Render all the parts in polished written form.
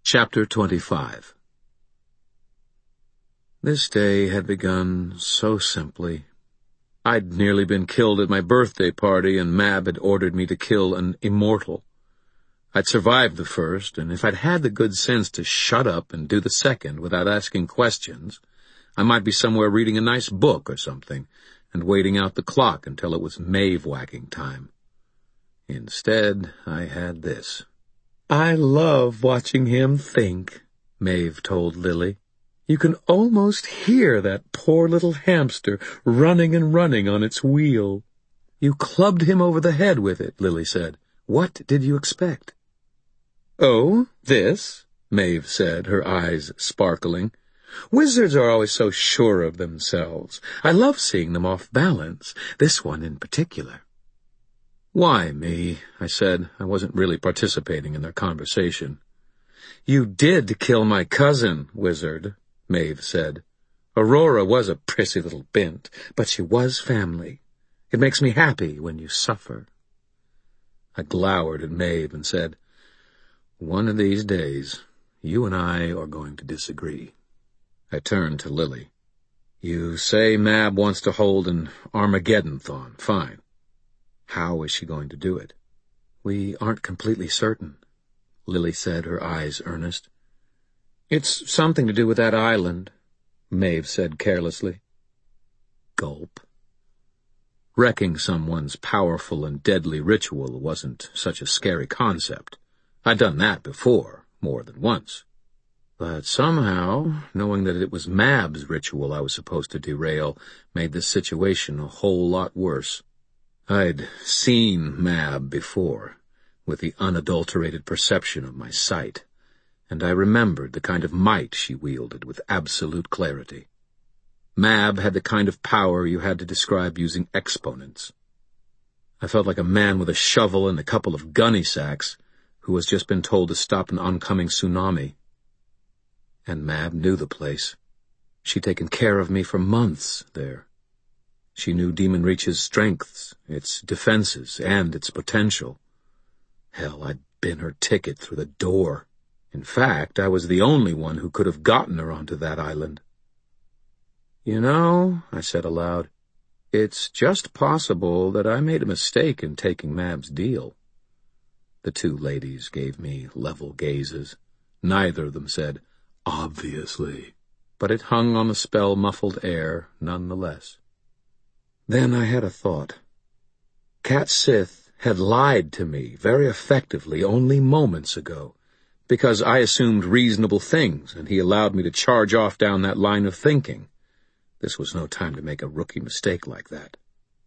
Chapter 25. This day had begun so simply. I'd nearly been killed at my birthday party, and Mab had ordered me to kill an immortal. I'd survived the first, and if I'd had the good sense to shut up and do the second without asking questions, I might be somewhere reading a nice book or something, and waiting out the clock until it was Maeve-whacking time. Instead, I had this. "I love watching him think," Maeve told Lily. "You can almost hear that poor little hamster running and running on its wheel." "You clubbed him over the head with it," Lily said. "What did you expect?" "Oh, this," Maeve said, her eyes sparkling. "Wizards are always so sure of themselves. I love seeing them off balance, this one in particular." "Why me?" I said. I wasn't really participating in their conversation. "You did kill my cousin, wizard," Maeve said. "Aurora was a prissy little bint, but she was family. It makes me happy when you suffer." I glowered at Maeve and said, "One of these days, you and I are going to disagree." I turned to Lily. "You say Mab wants to hold an Armageddon-thon. Fine. How is she going to do it?" "We aren't completely certain," Lily said, her eyes earnest. "It's something to do with that island," Maeve said carelessly. Gulp. Wrecking someone's powerful and deadly ritual wasn't such a scary concept. I'd done that before, more than once. But somehow, knowing that it was Mab's ritual I was supposed to derail, made this situation a whole lot worse. I'd seen Mab before, with the unadulterated perception of my sight, and I remembered the kind of might she wielded with absolute clarity. Mab had the kind of power you had to describe using exponents. I felt like a man with a shovel and a couple of gunny sacks who has just been told to stop an oncoming tsunami. And Mab knew the place. She'd taken care of me for months there. She knew Demon Reach's strengths, its defenses, and its potential. Hell, I'd been her ticket through the door. In fact, I was the only one who could have gotten her onto that island. "You know," I said aloud, "it's just possible that I made a mistake in taking Mab's deal." The two ladies gave me level gazes. Neither of them said, "Obviously," but it hung on the spell-muffled air nonetheless. Then I had a thought. Cat Sith had lied to me very effectively only moments ago, because I assumed reasonable things, and he allowed me to charge off down that line of thinking. This was no time to make a rookie mistake like that.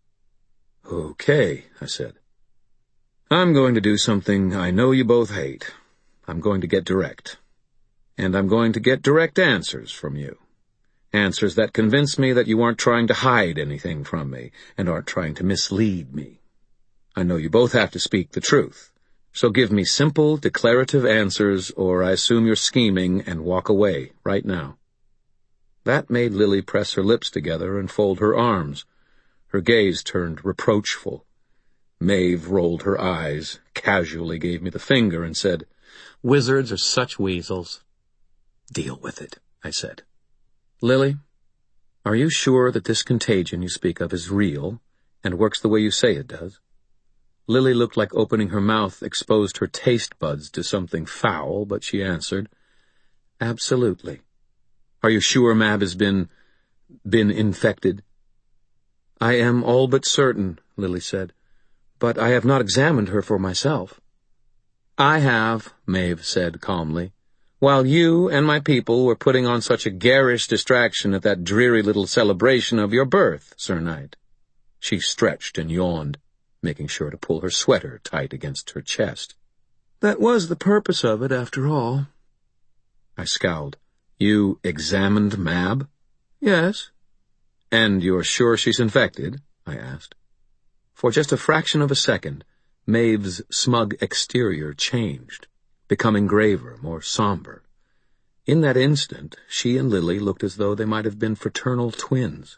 "Okay," I said. "I'm going to do something I know you both hate. I'm going to get direct. And I'm going to get direct answers from you. Answers that convince me that you aren't trying to hide anything from me, and aren't trying to mislead me. I know you both have to speak the truth, so give me simple, declarative answers, or I assume you're scheming and walk away right now." That made Lily press her lips together and fold her arms. Her gaze turned reproachful. Maeve rolled her eyes, casually gave me the finger, and said, "Wizards are such weasels." "Deal with it," I said. "Lily, are you sure that this contagion you speak of is real and works the way you say it does?" Lily looked like opening her mouth exposed her taste buds to something foul, but she answered, "Absolutely." "Are you sure Mab has been infected?" "I am all but certain," Lily said, "but I have not examined her for myself." "I have," Maeve said calmly. "While you and my people were putting on such a garish distraction at that dreary little celebration of your birth, Sir Knight." She stretched and yawned, making sure to pull her sweater tight against her chest. "That was the purpose of it, after all." I scowled. "You examined Mab?" "Yes." "And you're sure she's infected?" I asked. For just a fraction of a second, Maeve's smug exterior changed, becoming graver, more somber. In that instant, she and Lily looked as though they might have been fraternal twins.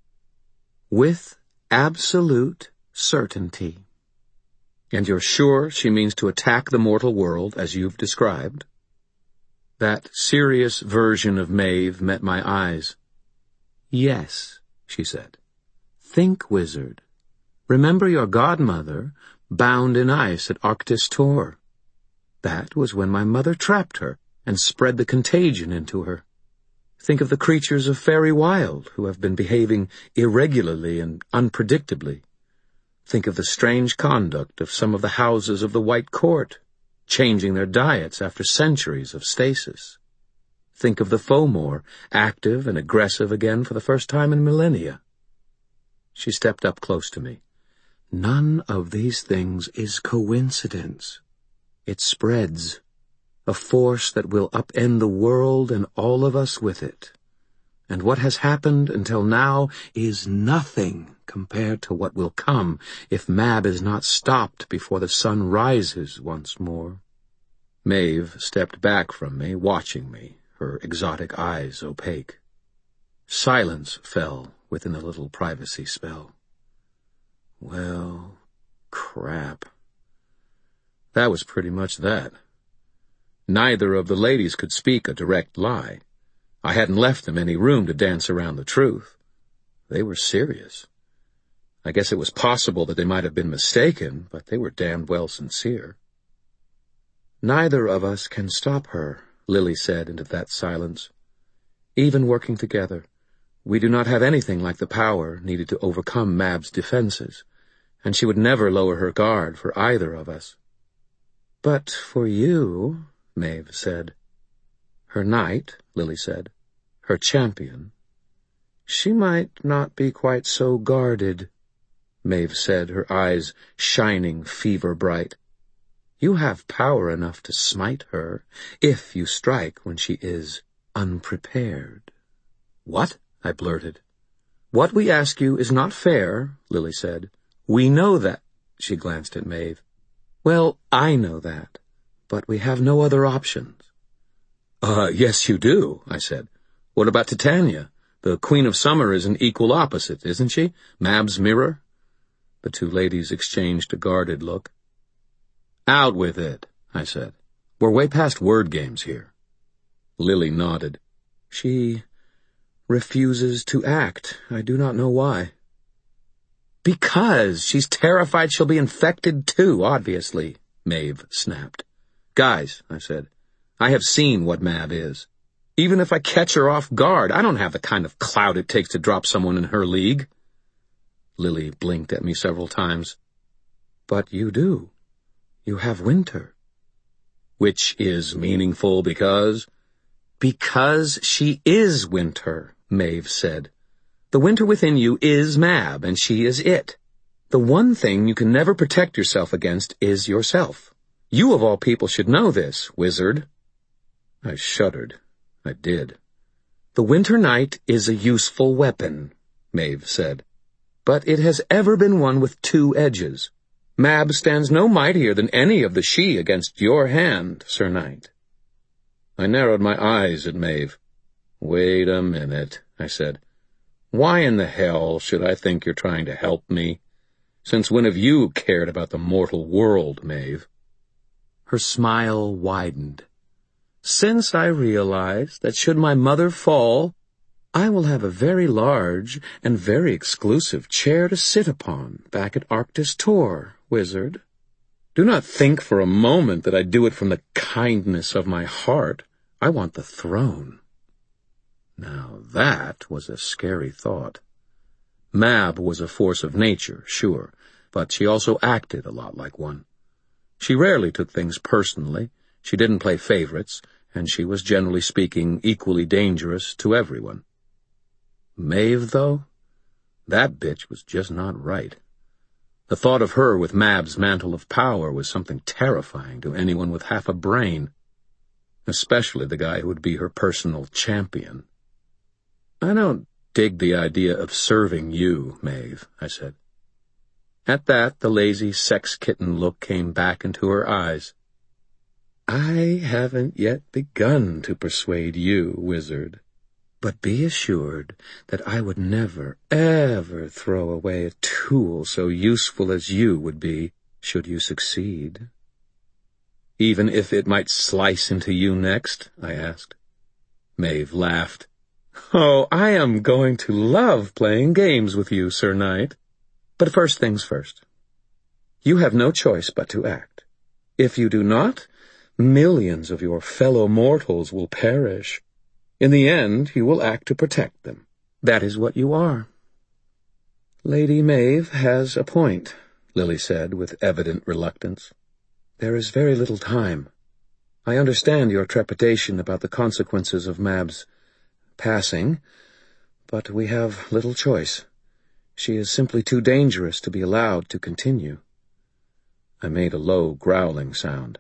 "With absolute certainty." "And you're sure she means to attack the mortal world as you've described?" That serious version of Maeve met my eyes. "Yes," she said. "Think, wizard. Remember your godmother, bound in ice at Arctis Tor. That was when my mother trapped her and spread the contagion into her. Think of the creatures of Fairy Wild who have been behaving irregularly and unpredictably. Think of the strange conduct of some of the houses of the White Court, changing their diets after centuries of stasis. Think of the Fomor, active and aggressive again for the first time in millennia." She stepped up close to me. "None of these things is coincidence. It spreads, a force that will upend the world and all of us with it. And what has happened until now is nothing compared to what will come if Mab is not stopped before the sun rises once more." Maeve stepped back from me, watching me, her exotic eyes opaque. Silence fell within the little privacy spell. Well, crap. That was pretty much that. Neither of the ladies could speak a direct lie. I hadn't left them any room to dance around the truth. They were serious. I guess it was possible that they might have been mistaken, but they were damned well sincere. "Neither of us can stop her," Lily said into that silence. "Even working together, we do not have anything like the power needed to overcome Mab's defenses, and she would never lower her guard for either of us." "But for you," Maeve said. "Her knight," Lily said. "Her champion. She might not be quite so guarded," Maeve said, her eyes shining fever-bright. "You have power enough to smite her, if you strike when she is unprepared." "What?" I blurted. "What we ask you is not fair," Lily said. "We know that." She glanced at Maeve. "Well, I know that, but we have no other options." Yes you do," I said. "What about Titania? The Queen of Summer is an equal opposite, isn't she? Mab's mirror?" The two ladies exchanged a guarded look. "Out with it," I said. "We're way past word games here." Lily nodded. "She refuses to act. I do not know why." "Because she's terrified she'll be infected too, obviously," Maeve snapped. "Guys," I said, "I have seen what Mab is. Even if I catch her off guard, I don't have the kind of clout it takes to drop someone in her league." Lily blinked at me several times. "But you do. You have Winter." "Which is meaningful because—" "Because she is Winter," Maeve said. "The Winter within you is Mab, and she is it. The one thing you can never protect yourself against is yourself. You of all people should know this, wizard." I shuddered. I did. "The Winter Knight is a useful weapon," Maeve said. "But it has ever been one with two edges. Mab stands no mightier than any of the Sidhe against your hand, Sir Knight." I narrowed my eyes at Maeve. "Wait a minute," I said. "Why in the hell should I think you're trying to help me? Since when have you cared about the mortal world, Maeve?" Her smile widened. "Since I realized that should my mother fall, I will have a very large and very exclusive chair to sit upon back at Arctis Tor, wizard. Do not think for a moment that I do it from the kindness of my heart. I want the throne." Now that was a scary thought. Mab was a force of nature, sure, but she also acted a lot like one. She rarely took things personally, she didn't play favorites, and she was generally speaking equally dangerous to everyone. Maeve, though? That bitch was just not right. The thought of her with Mab's mantle of power was something terrifying to anyone with half a brain, especially the guy who would be her personal champion. "I don't dig the idea of serving you, Maeve," I said. At that, the lazy sex-kitten look came back into her eyes. "I haven't yet begun to persuade you, wizard. But be assured that I would never, ever throw away a tool so useful as you would be, should you succeed." even if it might slice into you next?" I asked. Maeve laughed. "Oh, I am going to love playing games with you, Sir Knight. But first things first. You have no choice but to act. If you do not, millions of your fellow mortals will perish. In the end, you will act to protect them. That is what you are." "Lady Maeve has a point," Lily said with evident reluctance. "There is very little time. I understand your trepidation about the consequences of Mab's passing, but we have little choice. She is simply too dangerous to be allowed to continue." I made a low, growling sound.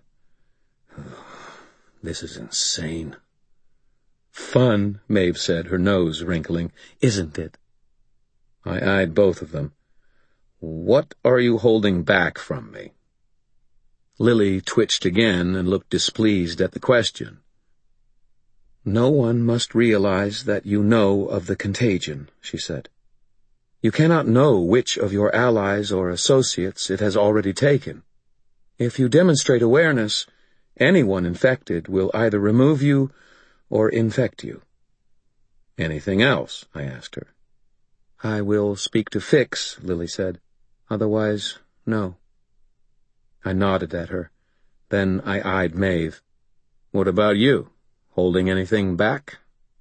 "This is insane." "Fun," Maeve said, her nose wrinkling. "Isn't it?" I eyed both of them. "What are you holding back from me?" Lily twitched again and looked displeased at the question. "No one must realize that you know of the contagion," she said. "You cannot know which of your allies or associates it has already taken. If you demonstrate awareness, anyone infected will either remove you or infect you." "Anything else?" I asked her. "I will speak to Fix," Lily said. "Otherwise, no." I nodded at her. Then I eyed Maeve. "What about you? Holding anything back?"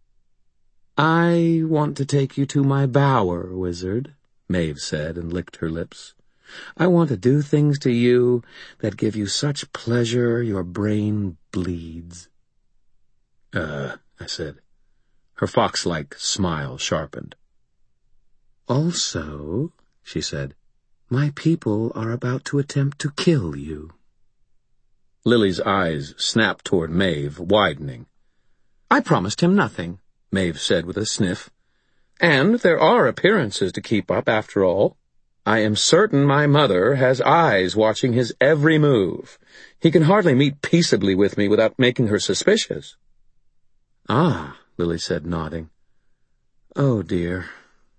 "I want to take you to my bower, wizard," Maeve said and licked her lips. "I want to do things to you that give you such pleasure your brain bleeds." I said. Her fox-like smile sharpened. "Also," she said, "my people are about to attempt to kill you." Lily's eyes snapped toward Maeve, widening. "I promised him nothing," Maeve said with a sniff. "And there are appearances to keep up, after all. I am certain my mother has eyes watching his every move. He can hardly meet peaceably with me without making her suspicious." "Ah," Lily said, nodding. "Oh, dear."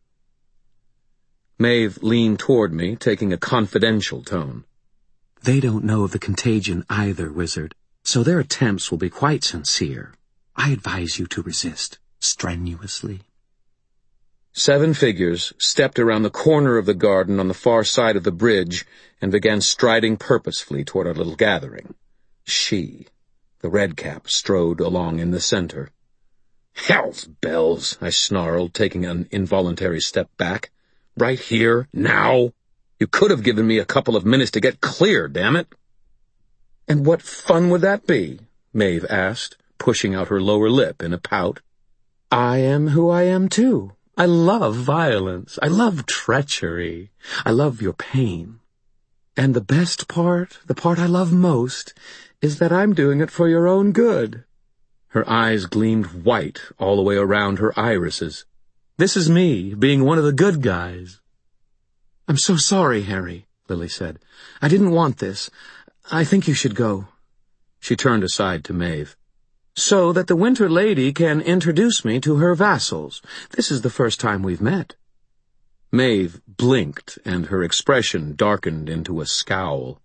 Maeve leaned toward me, taking a confidential tone. "They don't know of the contagion either, wizard, so their attempts will be quite sincere. I advise you to resist, strenuously." 7 figures stepped around the corner of the garden on the far side of the bridge and began striding purposefully toward our little gathering. The redcap, strode along in the center. "Hell's bells," I snarled, taking an involuntary step back. "Right here, now? You could have given me a couple of minutes to get clear, damn it." "And what fun would that be?" Maeve asked, pushing out her lower lip in a pout. "I am who I am, too. I love violence. I love treachery. I love your pain. And the best part, the part I love most, is that I'm doing it for your own good." Her eyes gleamed white all the way around her irises. "This is me, being one of the good guys." "I'm so sorry, Harry," Lily said. "I didn't want this. I think you should go." She turned aside to Maeve. "So that the Winter Lady can introduce me to her vassals. This is the first time we've met." Maeve blinked, and her expression darkened into a scowl.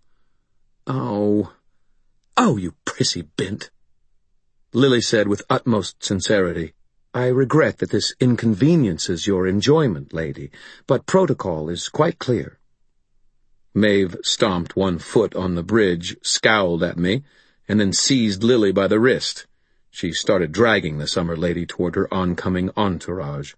Oh, you prissy bint." Lily said with utmost sincerity, "I regret that this inconveniences your enjoyment, lady, but protocol is quite clear." Maeve stomped one foot on the bridge, scowled at me, and then seized Lily by the wrist. She started dragging the summer lady toward her oncoming entourage.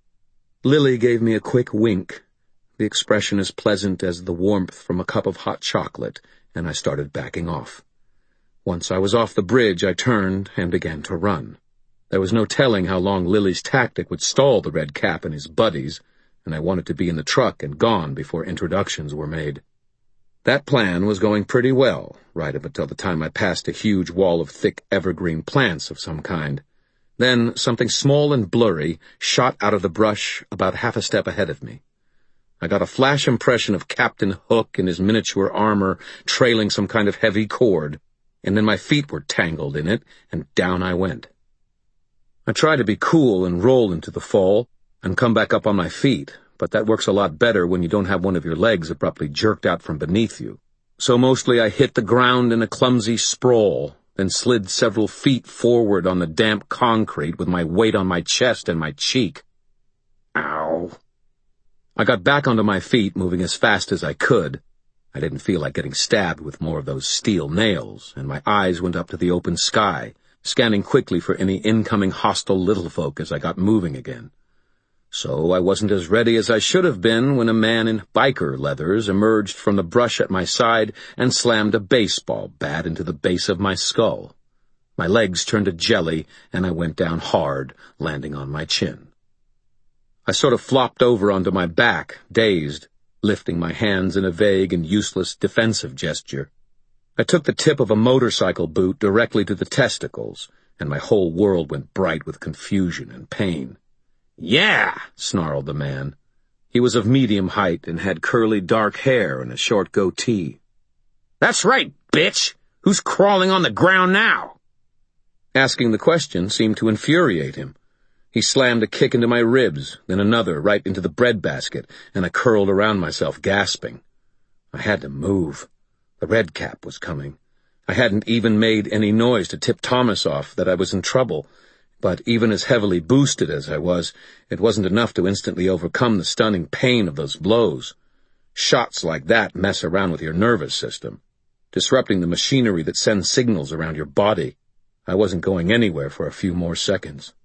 Lily gave me a quick wink, the expression as pleasant as the warmth from a cup of hot chocolate, and I started backing off. Once I was off the bridge, I turned and began to run. There was no telling how long Lily's tactic would stall the Red Cap and his buddies, and I wanted to be in the truck and gone before introductions were made. That plan was going pretty well, right up until the time I passed a huge wall of thick evergreen plants of some kind. Then something small and blurry shot out of the brush about half a step ahead of me. I got a flash impression of Captain Hook in his miniature armor trailing some kind of heavy cord, and then my feet were tangled in it, and down I went. I tried to be cool and roll into the fall and come back up on my feet, but that works a lot better when you don't have one of your legs abruptly jerked out from beneath you. so mostly I hit the ground in a clumsy sprawl, then slid several feet forward on the damp concrete with my weight on my chest and my cheek. Ow. I got back onto my feet, moving as fast as I could. I didn't feel like getting stabbed with more of those steel nails, and my eyes went up to the open sky, scanning quickly for any incoming hostile little folk as I got moving again. So I wasn't as ready as I should have been when a man in biker leathers emerged from the brush at my side and slammed a baseball bat into the base of my skull. My legs turned to jelly, and I went down hard, landing on my chin. I sort of flopped over onto my back, dazed, lifting my hands in a vague and useless defensive gesture. I took the tip of a motorcycle boot directly to the testicles, and my whole world went bright with confusion and pain. "Yeah!" snarled the man. He was of medium height and had curly dark hair and a short goatee. "That's right, bitch! Who's crawling on the ground now?" Asking the question seemed to infuriate him. He slammed a kick into my ribs, then another right into the breadbasket, and I curled around myself, gasping. I had to move. The red cap was coming. I hadn't even made any noise to tip Thomas off that I was in trouble, but even as heavily boosted as I was, it wasn't enough to instantly overcome the stunning pain of those blows. Shots like that mess around with your nervous system, disrupting the machinery that sends signals around your body. I wasn't going anywhere for a few more seconds.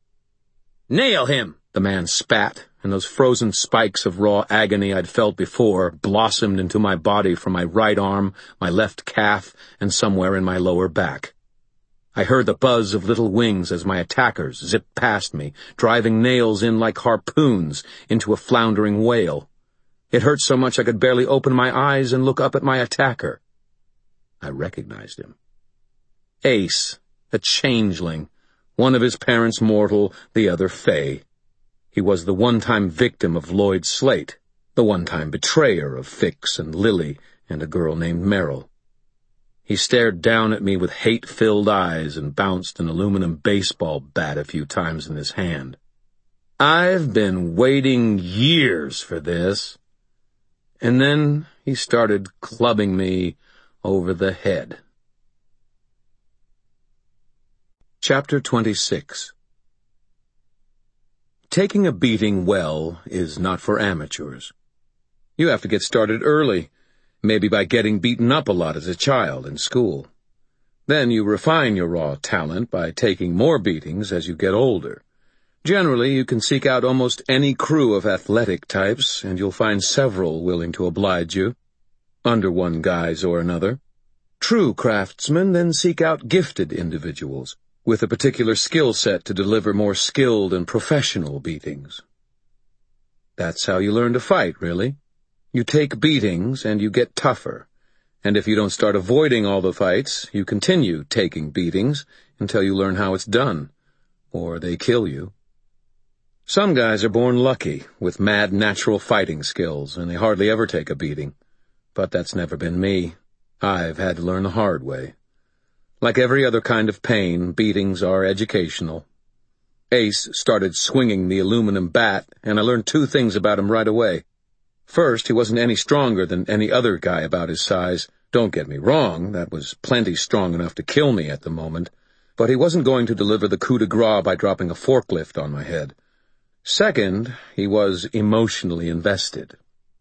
"Nail him!" the man spat, and those frozen spikes of raw agony I'd felt before blossomed into my body from my right arm, my left calf, and somewhere in my lower back. I heard the buzz of little wings as my attackers zipped past me, driving nails in like harpoons into a floundering whale. It hurt so much I could barely open my eyes and look up at my attacker. I recognized him. Ace, a changeling. One of his parents mortal, the other fey. He was the one-time victim of Lloyd Slate, the one-time betrayer of Fix and Lily and a girl named Merrill. He stared down at me with hate-filled eyes and bounced an aluminum baseball bat a few times in his hand. "I've been waiting years for this." And then he started clubbing me over the head. Chapter 26. Taking a beating well is not for amateurs. You have to get started early, maybe by getting beaten up a lot as a child in school. Then you refine your raw talent by taking more beatings as you get older. Generally, you can seek out almost any crew of athletic types, and you'll find several willing to oblige you, under one guise or another. True craftsmen then seek out gifted individuals, with a particular skill set to deliver more skilled and professional beatings. That's how you learn to fight, really. You take beatings and you get tougher, and if you don't start avoiding all the fights, you continue taking beatings until you learn how it's done, or they kill you. Some guys are born lucky, with mad natural fighting skills, and they hardly ever take a beating. But that's never been me. I've had to learn the hard way. Like every other kind of pain, beatings are educational. Ace started swinging the aluminum bat, and I learned two things about him right away. First, he wasn't any stronger than any other guy about his size. Don't get me wrong, that was plenty strong enough to kill me at the moment, but he wasn't going to deliver the coup de grace by dropping a forklift on my head. Second, he was emotionally invested.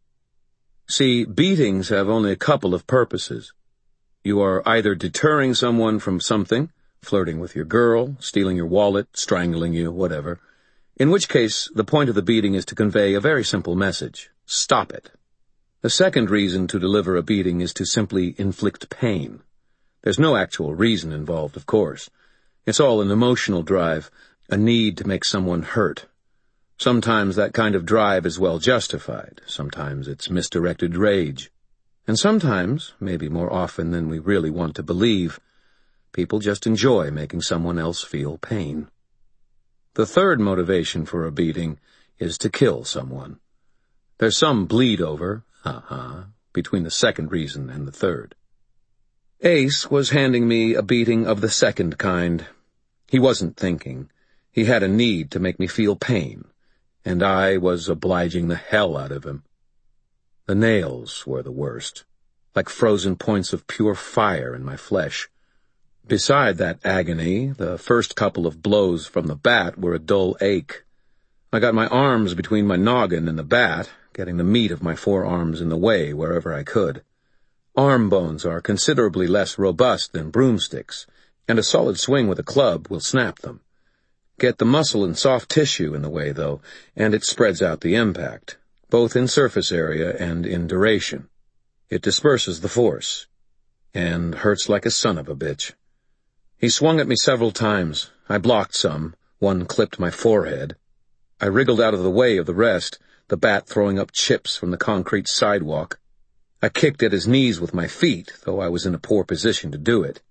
See, beatings have only a couple of purposes. You are either deterring someone from something, flirting with your girl, stealing your wallet, strangling you, whatever, in which case the point of the beating is to convey a very simple message. Stop it. The second reason to deliver a beating is to simply inflict pain. There's no actual reason involved, of course. It's all an emotional drive, a need to make someone hurt. Sometimes that kind of drive is well justified. Sometimes it's misdirected rage. And sometimes, maybe more often than we really want to believe, people just enjoy making someone else feel pain. The third motivation for a beating is to kill someone. There's some bleed over, between the second reason and the third. Ace was handing me a beating of the second kind. He wasn't thinking. He had a need to make me feel pain, and I was obliging the hell out of him. The nails were the worst. like frozen points of pure fire in my flesh. Beside that agony, the first couple of blows from the bat were a dull ache. I got my arms between my noggin and the bat, getting the meat of my forearms in the way wherever I could. Arm bones are considerably less robust than broomsticks, and a solid swing with a club will snap them. Get the muscle and soft tissue in the way, though, and it spreads out the impact, both in surface area and in duration. It disperses the force, and hurts like a son of a bitch. He swung at me several times. I blocked some. One clipped my forehead. I wriggled out of the way of the rest, the bat throwing up chips from the concrete sidewalk. I kicked at his knees with my feet, though I was in a poor position to do it.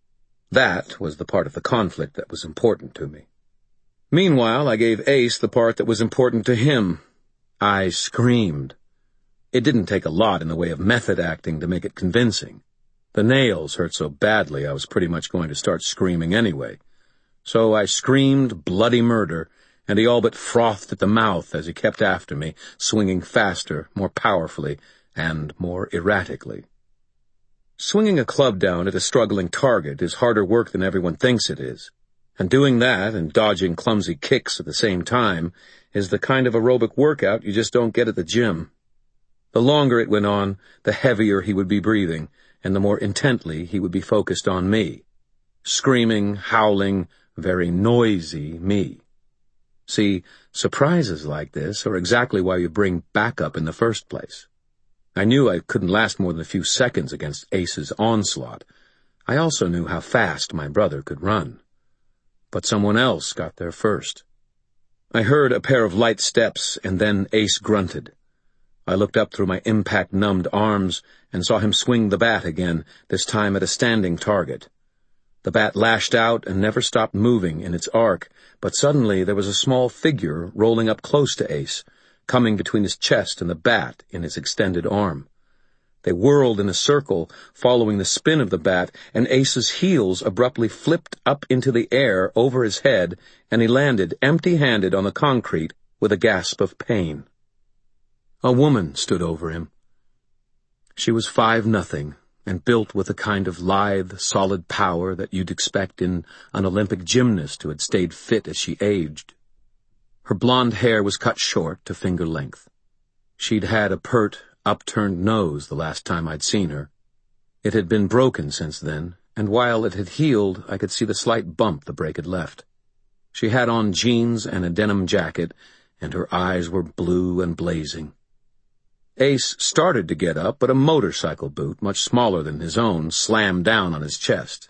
That was the part of the conflict that was important to me. Meanwhile, I gave Ace the part that was important to him. I screamed. It didn't take a lot in the way of method acting to make it convincing. The nails hurt so badly I was pretty much going to start screaming anyway. So I screamed bloody murder, and he all but frothed at the mouth as he kept after me, swinging faster, more powerfully, and more erratically. Swinging a club down at a struggling target is harder work than everyone thinks it is, and doing that and dodging clumsy kicks at the same time is the kind of aerobic workout you just don't get at the gym. The longer it went on, the heavier he would be breathing, and the more intently he would be focused on me. Screaming, howling, very noisy me. See, surprises like this are exactly why you bring backup in the first place. I knew I couldn't last more than a few seconds against Ace's onslaught. I also knew how fast my brother could run. But someone else got there first. I heard a pair of light steps, and then Ace grunted. I looked up through my impact-numbed arms and saw him swing the bat again, this time at a standing target. The bat lashed out and never stopped moving in its arc, but suddenly there was a small figure rolling up close to Ace, coming between his chest and the bat in his extended arm. They whirled in a circle, following the spin of the bat, and Ace's heels abruptly flipped up into the air over his head, and he landed empty-handed on the concrete with a gasp of pain. A woman stood over him. She was 5'0", and built with the kind of lithe, solid power that you'd expect in an Olympic gymnast who had stayed fit as she aged. Her blonde hair was cut short to finger length. She'd had a pert, upturned nose the last time I'd seen her. It had been broken since then, and while it had healed, I could see the slight bump the break had left. She had on jeans and a denim jacket, and her eyes were blue and blazing. Ace started to get up, but a motorcycle boot, much smaller than his own, slammed down on his chest.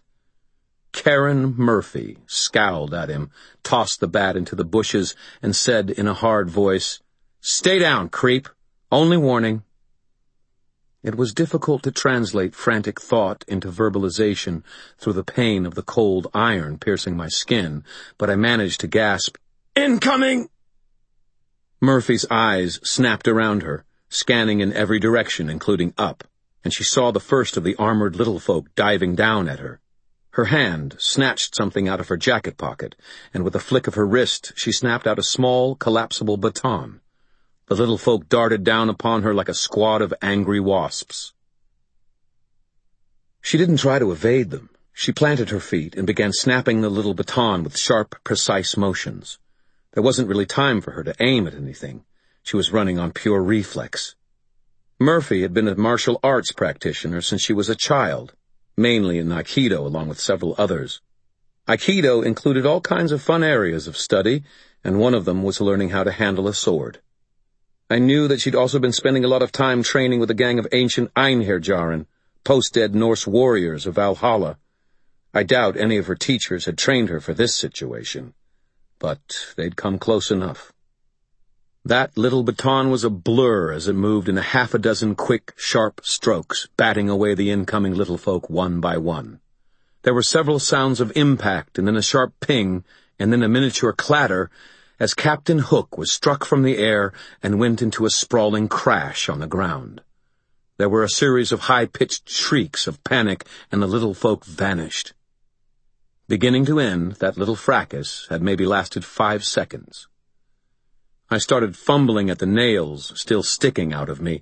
Karen Murphy scowled at him, tossed the bat into the bushes, and said in a hard voice, "Stay down, creep. Only warning." It was difficult to translate frantic thought into verbalization through the pain of the cold iron piercing my skin, but I managed to gasp, "Incoming!" Murphy's eyes snapped around her, scanning in every direction, including up, and she saw the first of the armored little folk diving down at her. Her hand snatched something out of her jacket pocket, and with a flick of her wrist, she snapped out a small, collapsible baton. The little folk darted down upon her like a squad of angry wasps. She didn't try to evade them. She planted her feet and began snapping the little baton with sharp, precise motions. There wasn't really time for her to aim at anything. She was running on pure reflex. Murphy had been a martial arts practitioner since she was a child, mainly in Aikido along with several others. Aikido included all kinds of fun areas of study, and one of them was learning how to handle a sword. I knew that she'd also been spending a lot of time training with a gang of ancient Einherjaren, post-dead Norse warriors of Valhalla. I doubt any of her teachers had trained her for this situation, but they'd come close enough. That little baton was a blur as it moved in a half a dozen quick, sharp strokes, batting away the incoming little folk one by one. There were several sounds of impact, and then a sharp ping, and then a miniature clatter, as Captain Hook was struck from the air and went into a sprawling crash on the ground. There were a series of high-pitched shrieks of panic, and the little folk vanished. Beginning to end, that little fracas had maybe lasted 5 seconds. I started fumbling at the nails, still sticking out of me,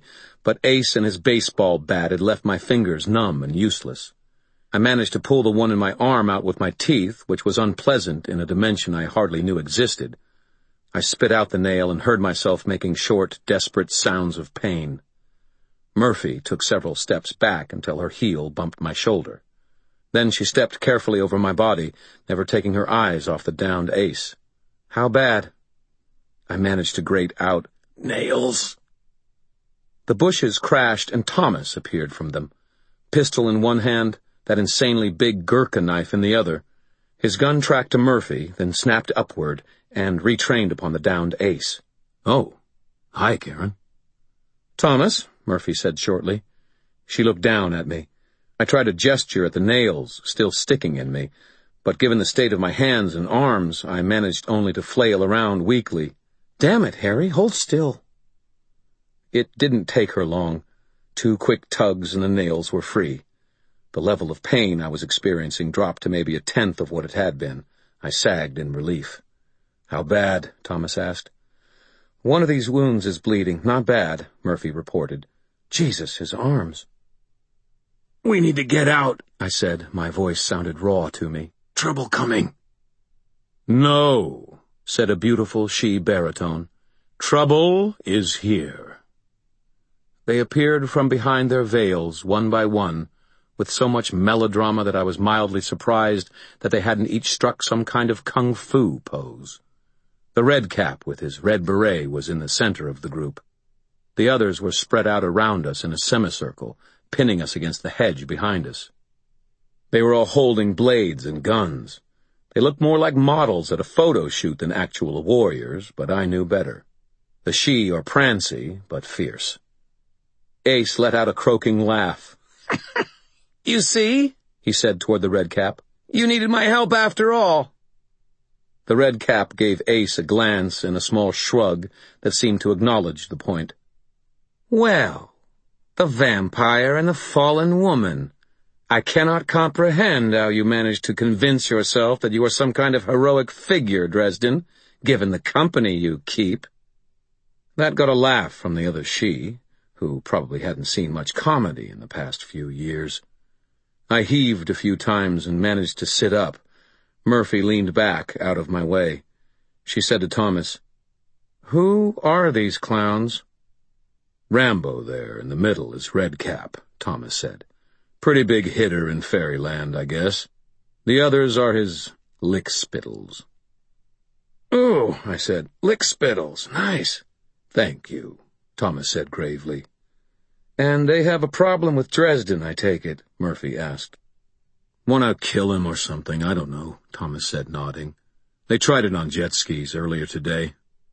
but Ace and his baseball bat had left my fingers numb and useless. I managed to pull the one in my arm out with my teeth, which was unpleasant in a dimension I hardly knew existed. I spit out the nail and heard myself making short, desperate sounds of pain. Murphy took several steps back until her heel bumped my shoulder. Then she stepped carefully over my body, never taking her eyes off the downed Ace. "How bad?" I managed to grate out, "Nails." The bushes crashed and Thomas appeared from them, pistol in one hand, that insanely big Gurkha knife in the other. His gun tracked to Murphy, then snapped upward and retrained upon the downed Ace. "Oh, hi, Karen." "Thomas," Murphy said shortly. She looked down at me. I tried to gesture at the nails still sticking in me, but given the state of my hands and arms, I managed only to flail around weakly. "Damn it, Harry, hold still." It didn't take her long. 2 quick tugs and the nails were free. The level of pain I was experiencing dropped to maybe 1/10 of what it had been. I sagged in relief. "How bad?" Thomas asked. "One of these wounds is bleeding. Not bad," Murphy reported. "Jesus, his arms." "We need to get out," I said. My voice sounded raw to me. "Trouble coming." "No," said a beautiful she-baritone. "Trouble is here." They appeared from behind their veils, one by one, with so much melodrama that I was mildly surprised that they hadn't each struck some kind of kung fu pose. The red cap with his red beret was in the center of the group. The others were spread out around us in a semicircle, pinning us against the hedge behind us. They were all holding blades and guns. They looked more like models at a photo shoot than actual warriors, but I knew better. The she are prancy, but fierce. Ace let out a croaking laugh. "You see," he said toward the red cap, "you needed my help after all." The red cap gave Ace a glance and a small shrug that seemed to acknowledge the point. "Well, the vampire and the fallen woman. I cannot comprehend how you managed to convince yourself that you are some kind of heroic figure, Dresden, given the company you keep." That got a laugh from the other she, who probably hadn't seen much comedy in the past few years. I heaved a few times and managed to sit up. Murphy leaned back, out of my way. She said to Thomas, "Who are these clowns?" "Rambo there in the middle is Redcap," Thomas said. "Pretty big hitter in fairyland, I guess. The others are his lickspittles." "Oh," I said, "lickspittles, nice." "Thank you," Thomas said gravely. "And they have a problem with Dresden, I take it?" Murphy asked. "Want to kill him or something, I don't know," Thomas said, nodding. "They tried it on jet skis earlier today."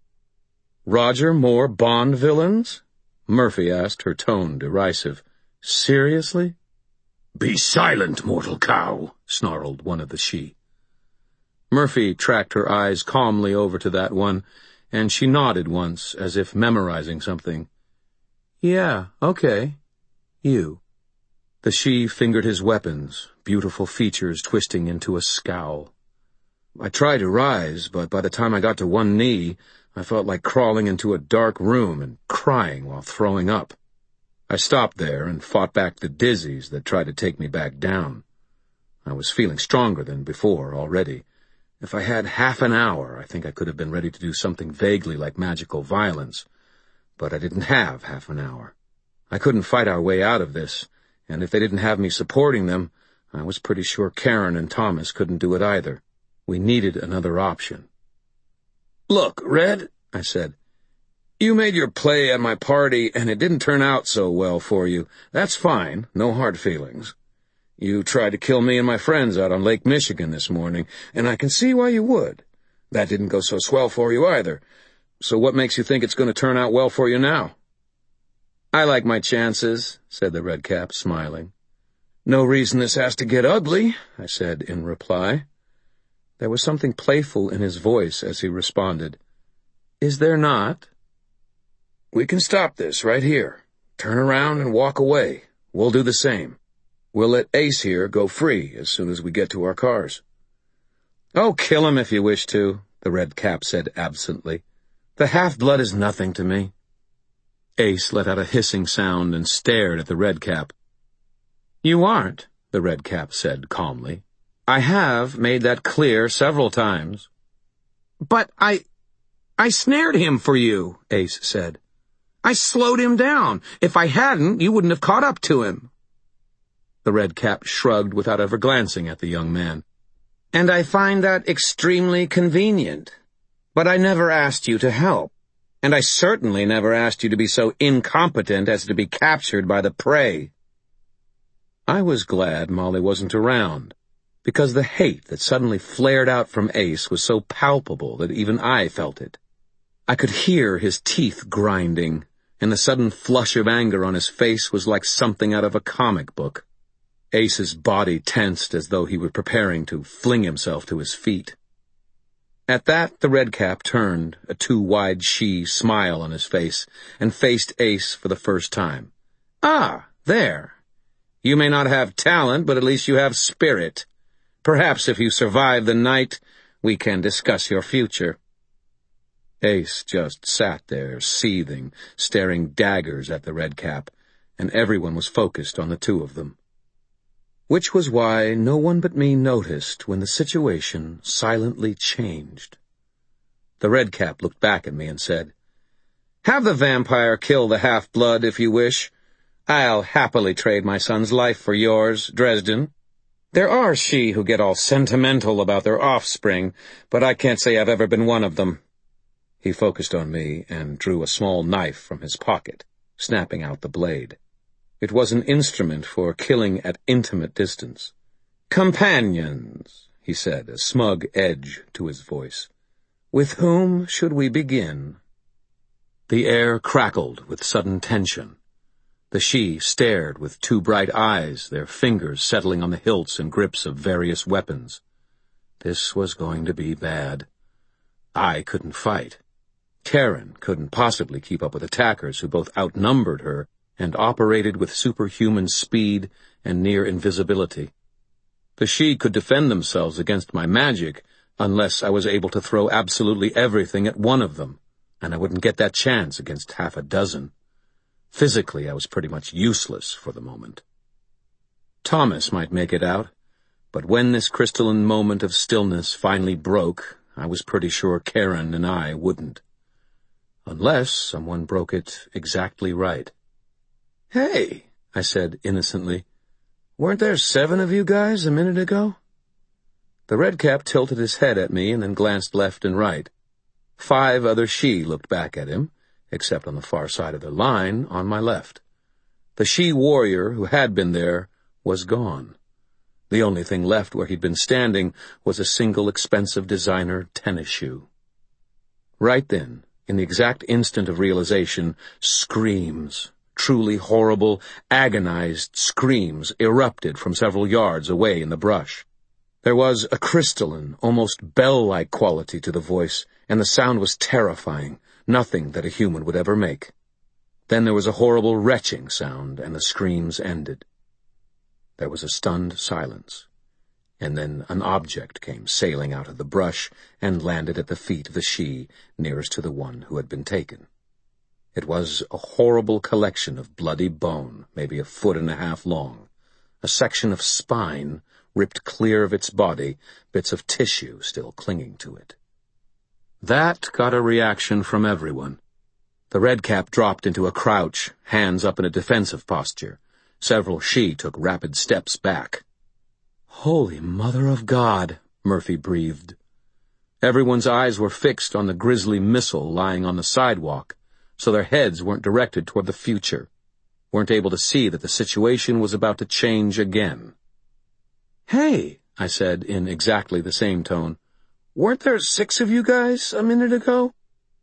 "Roger Moore Bond villains?" Murphy asked, her tone derisive. "Seriously?" "Be silent, mortal cow," snarled one of the she. Murphy tracked her eyes calmly over to that one, and she nodded once, as if memorizing something. "Yeah, okay. You." The she fingered his weapons, beautiful features twisting into a scowl. I tried to rise, but by the time I got to one knee, I felt like crawling into a dark room and crying while throwing up. I stopped there and fought back the dizzies that tried to take me back down. I was feeling stronger than before already. If I had half an hour, I think I could have been ready to do something vaguely like magical violence. But I didn't have half an hour. I couldn't fight our way out of this, and if they didn't have me supporting them, I was pretty sure Karen and Thomas couldn't do it either. We needed another option. "Look, Red," I said, "you made your play at my party, and it didn't turn out so well for you. That's fine, no hard feelings. You tried to kill me and my friends out on Lake Michigan this morning, and I can see why you would. That didn't go so swell for you either. So what makes you think it's going to turn out well for you now?" "I like my chances," said the red cap, smiling. "No reason this has to get ugly," I said in reply. There was something playful in his voice as he responded. "Is there not?" "We can stop this right here. Turn around and walk away. We'll do the same. We'll let Ace here go free as soon as we get to our cars." "Oh, kill him if you wish to," the red cap said absently. "The half-blood is nothing to me." Ace let out a hissing sound and stared at the Redcap. "You aren't," the Redcap said calmly. "I have made that clear several times." "But I snared him for you," Ace said. "I slowed him down. If I hadn't, you wouldn't have caught up to him." The Redcap shrugged without ever glancing at the young man. "And I find that extremely convenient. But I never asked you to help. And I certainly never asked you to be so incompetent as to be captured by the prey." I was glad Molly wasn't around, because the hate that suddenly flared out from Ace was so palpable that even I felt it. I could hear his teeth grinding, and the sudden flush of anger on his face was like something out of a comic book. Ace's body tensed as though he were preparing to fling himself to his feet. At that, the Redcap turned, a too-wide she smile on his face, and faced Ace for the first time. "Ah, there. You may not have talent, but at least you have spirit. Perhaps if you survive the night, we can discuss your future." Ace just sat there, seething, staring daggers at the Redcap, and everyone was focused on the two of them. Which was why no one but me noticed when the situation silently changed. The Redcap looked back at me and said, "Have the vampire kill the half-blood if you wish. I'll happily trade my son's life for yours, Dresden. There are she who get all sentimental about their offspring, but I can't say I've ever been one of them." He focused on me and drew a small knife from his pocket, snapping out the blade. It was an instrument for killing at intimate distance. "Companions," he said, a smug edge to his voice. "With whom should we begin?" The air crackled with sudden tension. The she stared with two bright eyes, their fingers settling on the hilts and grips of various weapons. This was going to be bad. I couldn't fight. Karen couldn't possibly keep up with attackers who both outnumbered her and operated with superhuman speed and near invisibility. The she could defend themselves against my magic unless I was able to throw absolutely everything at one of them, and I wouldn't get that chance against half a dozen. Physically, I was pretty much useless for the moment. Thomas might make it out, but when this crystalline moment of stillness finally broke, I was pretty sure Karen and I wouldn't. Unless someone broke it exactly right. "Hey," I said innocently, "weren't there 7 of you guys a minute ago?" The Redcap tilted his head at me and then glanced left and right. 5 other she looked back at him, except on the far side of the line on my left. The she warrior who had been there was gone. The only thing left where he'd been standing was a single expensive designer tennis shoe. Right then, in the exact instant of realization, screams, truly horrible, agonized screams, erupted from several yards away in the brush. There was a crystalline, almost bell-like quality to the voice, and the sound was terrifying, nothing that a human would ever make. Then there was a horrible retching sound, and the screams ended. There was a stunned silence, and then an object came sailing out of the brush and landed at the feet of the she nearest to the one who had been taken. It was a horrible collection of bloody bone, maybe 1.5 feet long, a section of spine ripped clear of its body, bits of tissue still clinging to it. That got a reaction from everyone. The Redcap dropped into a crouch, hands up in a defensive posture. Several she took rapid steps back. "Holy Mother of God," Murphy breathed. Everyone's eyes were fixed on the grisly missile lying on the sidewalk, so their heads weren't directed toward the future, weren't able to see that the situation was about to change again. "Hey," I said in exactly the same tone, "weren't there 6 of you guys a minute ago?"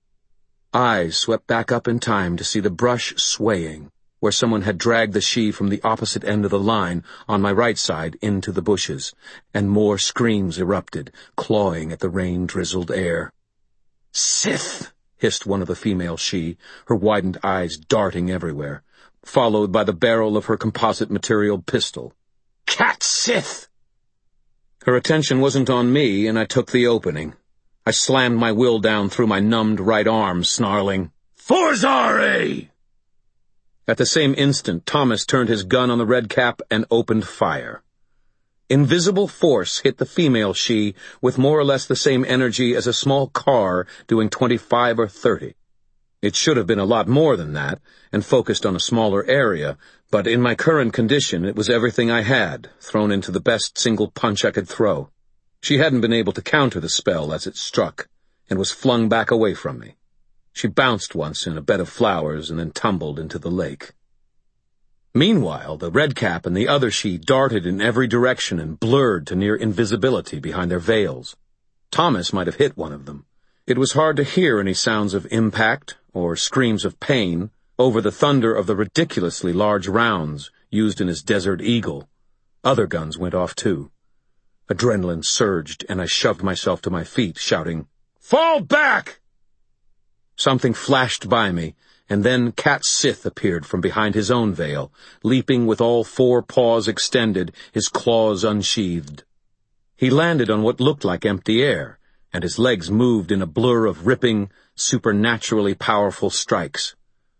Eyes swept back up in time to see the brush swaying, where someone had dragged the she from the opposite end of the line, on my right side, into the bushes, and more screams erupted, clawing at the rain-drizzled air. "Sith!" hissed one of the female she, her widened eyes darting everywhere, followed by the barrel of her composite material pistol. "Cat Sith!" Her attention wasn't on me, and I took the opening. I slammed my will down through my numbed right arm, snarling, "Forzari!" At the same instant, Thomas turned his gun on the redcap and opened fire. Invisible force hit the female she with more or less the same energy as a small car doing 25 or 30. It should have been a lot more than that, and focused on a smaller area, but in my current condition it was everything I had, thrown into the best single punch I could throw. She hadn't been able to counter the spell as it struck, and was flung back away from me. She bounced once in a bed of flowers and then tumbled into the lake. Meanwhile, the redcap and the other she darted in every direction and blurred to near invisibility behind their veils. Thomas might have hit one of them. It was hard to hear any sounds of impact or screams of pain over the thunder of the ridiculously large rounds used in his Desert Eagle. Other guns went off too. Adrenaline surged, and I shoved myself to my feet, shouting, "Fall back!" Something flashed by me, and then Cat Sith appeared from behind his own veil, leaping with all 4 paws extended, his claws unsheathed. He landed on what looked like empty air, and his legs moved in a blur of ripping, supernaturally powerful strikes.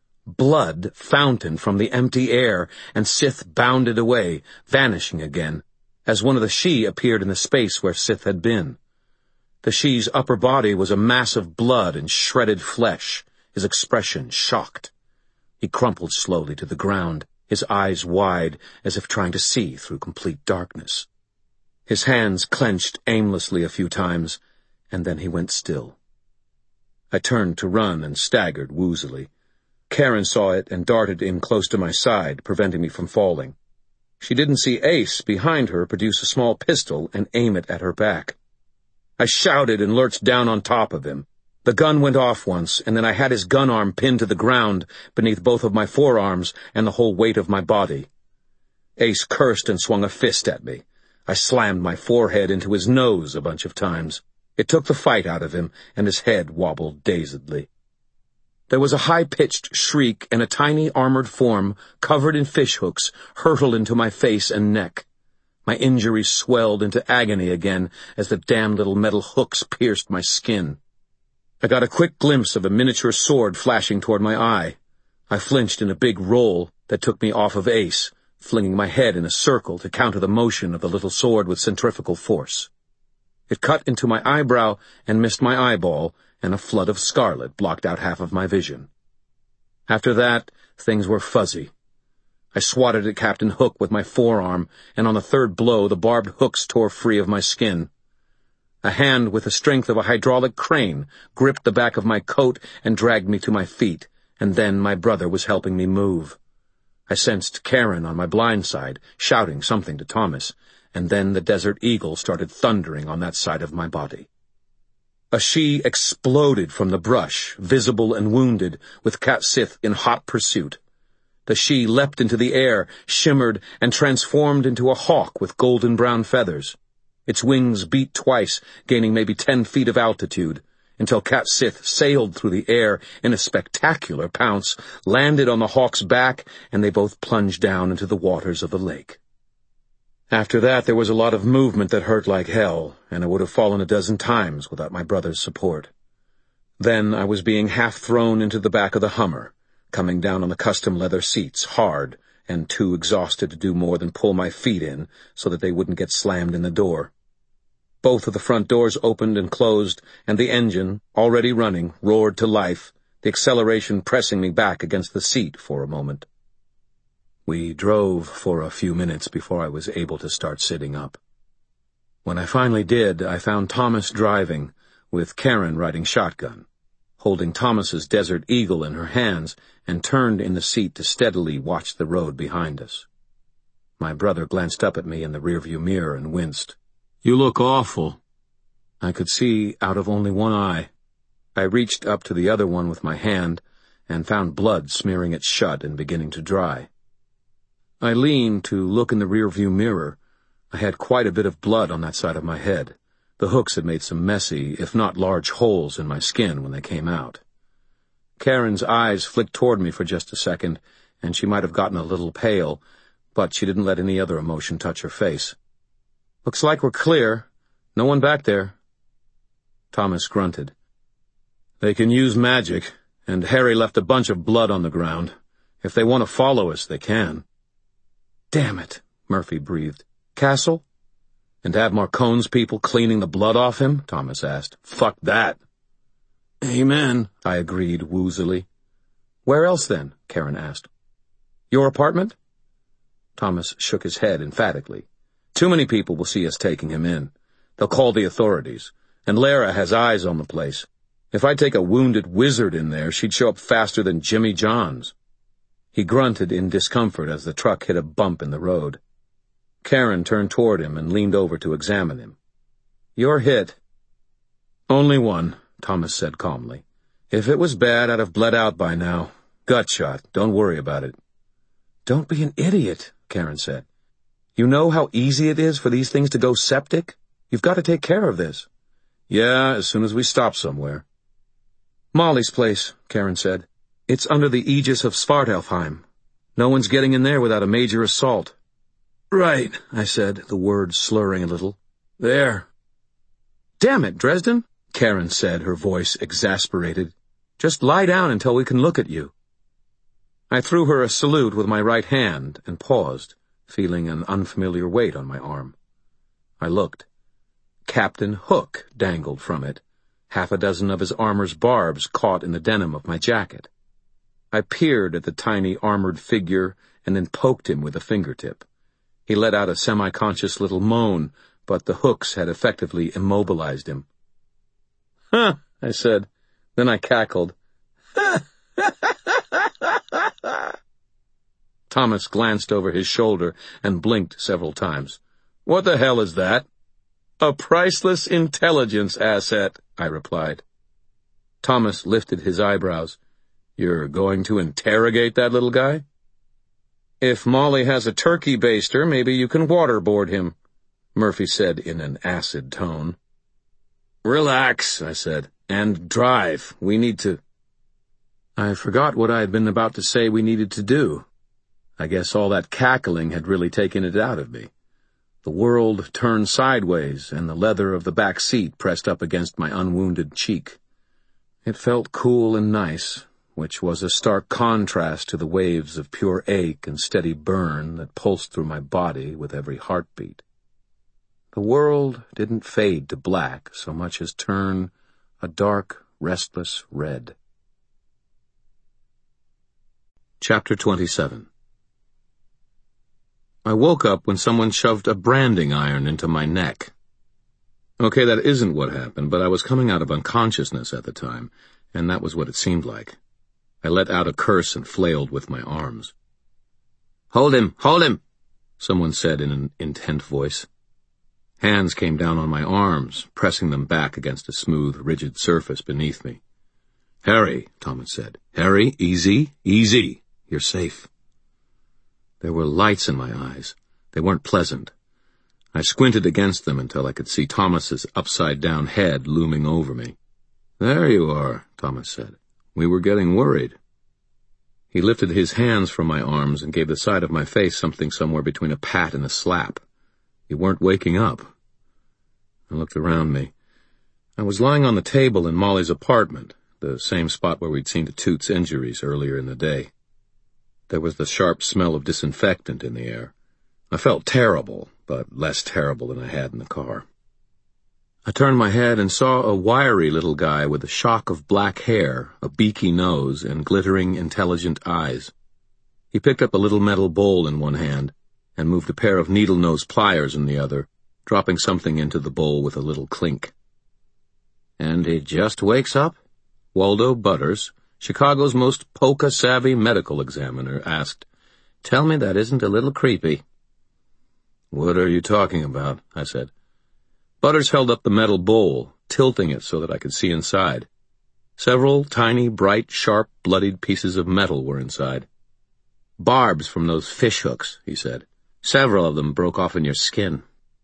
Blood fountained from the empty air, and Sith bounded away, vanishing again, as one of the she appeared in the space where Sith had been. The she's upper body was a mass of blood and shredded flesh, his expression shocked. He crumpled slowly to the ground, his eyes wide, as if trying to see through complete darkness. His hands clenched aimlessly a few times, and then he went still. I turned to run and staggered woozily. Karen saw it and darted in close to my side, preventing me from falling. She didn't see Ace behind her produce a small pistol and aim it at her back. I shouted and lurched down on top of him. The gun went off once, and then I had his gun arm pinned to the ground beneath both of my forearms and the whole weight of my body. Ace cursed and swung a fist at me. I slammed my forehead into his nose a bunch of times. It took the fight out of him, and his head wobbled dazedly. There was a high-pitched shriek, and a tiny armored form, covered in fishhooks, hurtled into my face and neck. My injuries swelled into agony again as the damned little metal hooks pierced my skin. I got a quick glimpse of a miniature sword flashing toward my eye. I flinched in a big roll that took me off of Ace, flinging my head in a circle to counter the motion of the little sword with centrifugal force. It cut into my eyebrow and missed my eyeball, and a flood of scarlet blocked out half of my vision. After that, things were fuzzy. I swatted at Captain Hook with my forearm, and on the third blow the barbed hooks tore free of my skin. A hand with the strength of a hydraulic crane gripped the back of my coat and dragged me to my feet, and then my brother was helping me move. I sensed Karen on my blind side, shouting something to Thomas, and then the Desert Eagle started thundering on that side of my body. A she exploded from the brush, visible and wounded, with Cat Sith in hot pursuit. The she leapt into the air, shimmered, and transformed into a hawk with golden-brown feathers. Its wings beat twice, gaining maybe 10 feet of altitude, until Cat Sith sailed through the air in a spectacular pounce, landed on the hawk's back, and they both plunged down into the waters of the lake. After that, there was a lot of movement that hurt like hell, and I would have fallen a dozen times without my brother's support. Then I was being half thrown into the back of the Hummer, coming down on the custom leather seats, hard, and too exhausted to do more than pull my feet in so that they wouldn't get slammed in the door. Both of the front doors opened and closed, and the engine, already running, roared to life, the acceleration pressing me back against the seat for a moment. We drove for a few minutes before I was able to start sitting up. When I finally did, I found Thomas driving, with Karen riding shotgun, holding Thomas's Desert Eagle in her hands, and turned in the seat to steadily watch the road behind us. My brother glanced up at me in the rearview mirror and winced. "You look awful." I could see out of only one eye. I reached up to the other one with my hand and found blood smearing it shut and beginning to dry. I leaned to look in the rearview mirror. I had quite a bit of blood on that side of my head. The hooks had made some messy, if not large, holes in my skin when they came out. Karen's eyes flicked toward me for just a second, and she might have gotten a little pale, but she didn't let any other emotion touch her face. "Looks like we're clear. No one back there." Thomas grunted. "They can use magic, and Harry left a bunch of blood on the ground. If they want to follow us, they can. Damn it, Murphy breathed. Castle? And have Marcone's people cleaning the blood off him? Thomas asked. Fuck that. Amen, I agreed woozily. Where else then? Karen asked. Your apartment? Thomas shook his head emphatically. Too many people will see us taking him in. They'll call the authorities. And Lara has eyes on the place. If I take a wounded wizard in there, she'd show up faster than Jimmy John's. He grunted in discomfort as the truck hit a bump in the road. Karen turned toward him and leaned over to examine him. You're hit. Only one, Thomas said calmly. If it was bad, I'd have bled out by now. Gut shot. Don't worry about it. Don't be an idiot, Karen said. You know how easy it is for these things to go septic? You've got to take care of this. Yeah, as soon as we stop somewhere. Molly's place, Karen said. It's under the aegis of Svartalfheim. No one's getting in there without a major assault. Right, I said, the words slurring a little. There. Damn it, Dresden, Karen said, her voice exasperated. Just lie down until we can look at you. I threw her a salute with my right hand and paused, feeling an unfamiliar weight on my arm. I looked. Captain Hook dangled from it, half a dozen of his armor's barbs caught in the denim of my jacket. I peered at the tiny armored figure and then poked him with a fingertip. He let out a semi-conscious little moan, but the hooks had effectively immobilized him. Huh, I said. Then I cackled. Thomas glanced over his shoulder and blinked several times. What the hell is that? A priceless intelligence asset, I replied. Thomas lifted his eyebrows. You're going to interrogate that little guy? If Molly has a turkey baster, maybe you can waterboard him, Murphy said in an acid tone. Relax, I said, and drive. We need to... I forgot what I had been about to say we needed to do. I guess all that cackling had really taken it out of me. The world turned sideways, and the leather of the back seat pressed up against my unwounded cheek. It felt cool and nice, which was a stark contrast to the waves of pure ache and steady burn that pulsed through my body with every heartbeat. The world didn't fade to black so much as turn a dark, restless red. Chapter 27. I woke up when someone shoved a branding iron into my neck. Okay, that isn't what happened, but I was coming out of unconsciousness at the time, and that was what it seemed like. I let out a curse and flailed with my arms. Hold him! Hold him! Someone said in an intent voice. Hands came down on my arms, pressing them back against a smooth, rigid surface beneath me. Harry, Thomas said. Harry, easy, easy. You're safe. There were lights in my eyes. They weren't pleasant. I squinted against them until I could see Thomas's upside-down head looming over me. There you are, Thomas said. We were getting worried. He lifted his hands from my arms and gave the side of my face something somewhere between a pat and a slap. You weren't waking up. I looked around me. I was lying on the table in Molly's apartment, the same spot where we'd seen to Toot's injuries earlier in the day. There was the sharp smell of disinfectant in the air. I felt terrible, but less terrible than I had in the car. I turned my head and saw a wiry little guy with a shock of black hair, a beaky nose, and glittering, intelligent eyes. He picked up a little metal bowl in one hand and moved a pair of needle-nose pliers in the other, dropping something into the bowl with a little clink. And he just wakes up? Waldo Butters, Chicago's most polka-savvy medical examiner, asked. Tell me that isn't a little creepy. What are you talking about? I said. Butters held up the metal bowl, tilting it so that I could see inside. Several tiny, bright, sharp, bloodied pieces of metal were inside. Barbs from those fish hooks, he said. Several of them broke off in your skin.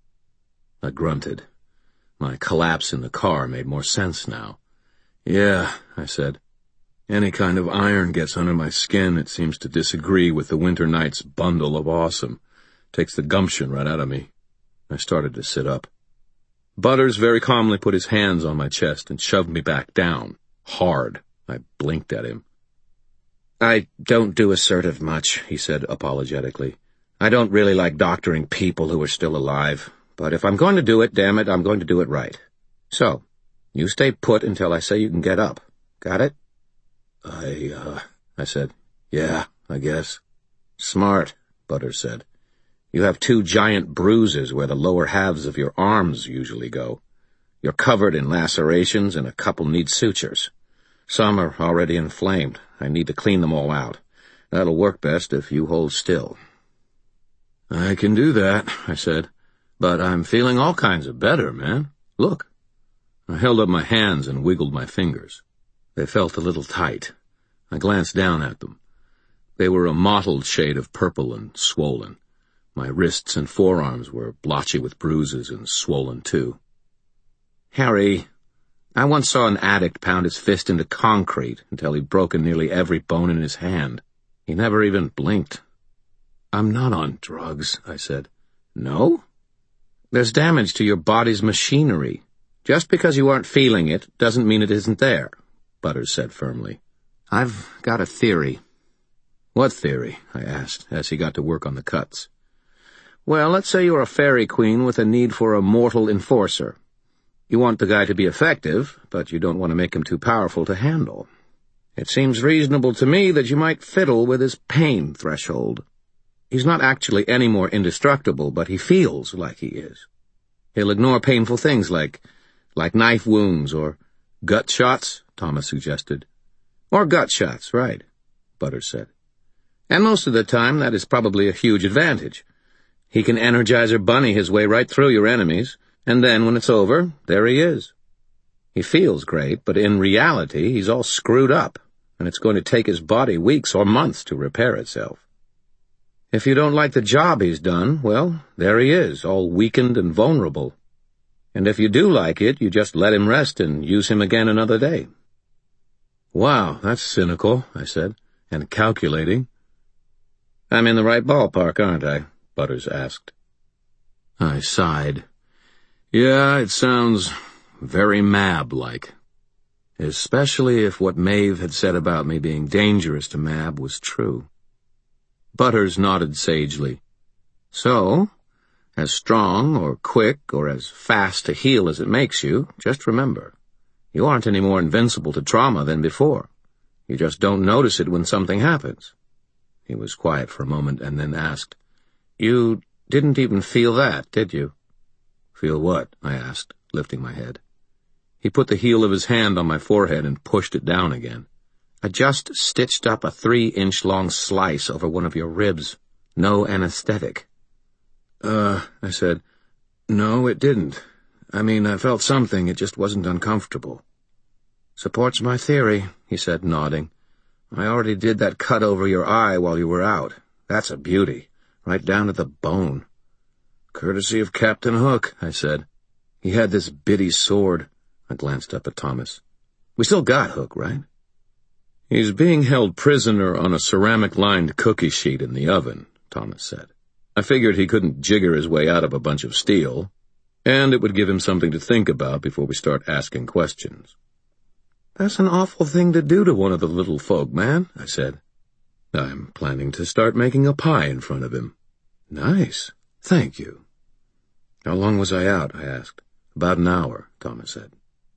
I grunted. My collapse in the car made more sense now. Yeah, I said. Any kind of iron gets under my skin, it seems to disagree with the winter night's bundle of awesome. Takes the gumption right out of me. I started to sit up. Butters very calmly put his hands on my chest and shoved me back down. Hard. I blinked at him. I don't do assertive much, he said apologetically. I don't really like doctoring people who are still alive, but if I'm going to do it, damn it, I'm going to do it right. So, you stay put until I say you can get up. Got it? I said, yeah, I guess. Smart, Butters said. You have 2 giant bruises where the lower halves of your arms usually go. You're covered in lacerations and a couple need sutures. Some are already inflamed. I need to clean them all out. That'll work best if you hold still. I can do that, I said, but I'm feeling all kinds of better, man. Look. I held up my hands and wiggled my fingers. They felt a little tight. I glanced down at them. They were a mottled shade of purple and swollen. My wrists and forearms were blotchy with bruises and swollen too. Harry, I once saw an addict pound his fist into concrete until he'd broken nearly every bone in his hand. He never even blinked. I'm not on drugs, I said. No? There's damage to your body's machinery. Just because you aren't feeling it doesn't mean it isn't there, Butters said firmly. I've got a theory. What theory? I asked, as he got to work on the cuts. Well, let's say you're a fairy queen with a need for a mortal enforcer. You want the guy to be effective, but you don't want to make him too powerful to handle. It seems reasonable to me that you might fiddle with his pain threshold. He's not actually any more indestructible, but he feels like he is. He'll ignore painful things like knife wounds or gut shots, Thomas suggested. Or gut shots, right, Butters said. And most of the time, that is probably a huge advantage. He can Energizer Bunny his way right through your enemies, and then when it's over, there he is. He feels great, but in reality, he's all screwed up, and it's going to take his body weeks or months to repair itself. If you don't like the job he's done, well, there he is, all weakened and vulnerable. And if you do like it, you just let him rest and use him again another day. Wow, that's cynical, I said, and calculating. I'm in the right ballpark, aren't I? Butters asked. I sighed. Yeah, it sounds very Mab-like. Especially if what Maeve had said about me being dangerous to Mab was true. Butters nodded sagely. So, as strong or quick or as fast to heal as it makes you, just remember, you aren't any more invincible to trauma than before. You just don't notice it when something happens. He was quiet for a moment and then asked, You didn't even feel that, did you? Feel what? I asked, lifting my head. He put the heel of his hand on my forehead and pushed it down again. I just stitched up a 3-inch-long slice over one of your ribs. No anesthetic. I said, no, it didn't. I mean, I felt something, it just wasn't uncomfortable. Supports my theory, he said, nodding. I already did that cut over your eye while you were out. That's a beauty, right down to the bone. Courtesy of Captain Hook, I said. He had this bitty sword. I glanced up at Thomas. We still got Hook, right? He's being held prisoner on a ceramic-lined cookie sheet in the oven, Thomas said. I figured he couldn't jigger his way out of a bunch of steel, and it would give him something to think about before we start asking questions. That's an awful thing to do to one of the little folk, man, I said. I'm planning to start making a pie in front of him. Nice. Thank you. How long was I out? I asked. About an hour, Thomas said.